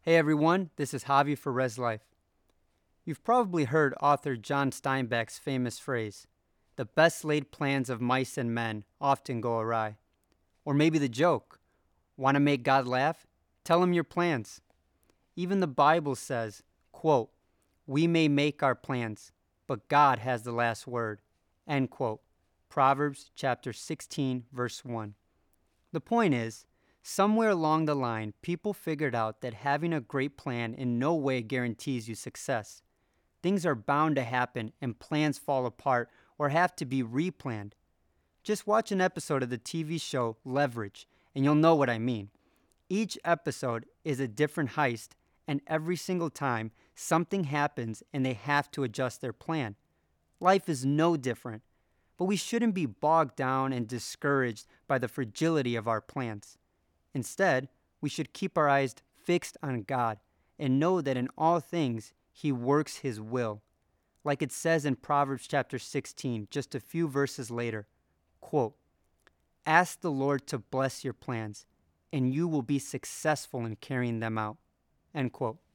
Hey everyone, this is Javi for Res Life. You've probably heard author John Steinbeck's famous phrase, the best laid plans of mice and men often go awry. Or maybe the joke, want to make God laugh? Tell him your plans. Even the Bible says, quote, we may make our plans, but God has the last word, end quote. Proverbs chapter 16, verse 1. The point is, somewhere along the line, people figured out that having a great plan in no way guarantees you success. Things are bound to happen and plans fall apart or have to be replanned. Just watch an episode of the TV show Leverage, and you'll know what I mean. Each episode is a different heist, and every single time, something happens and they have to adjust their plan. Life is no different, but we shouldn't be bogged down and discouraged by the fragility of our plans. Instead, we should keep our eyes fixed on God and know that in all things He works His will. Like it says in Proverbs chapter 16, just a few verses later, quote, ask the Lord to bless your plans, and you will be successful in carrying them out, end quote.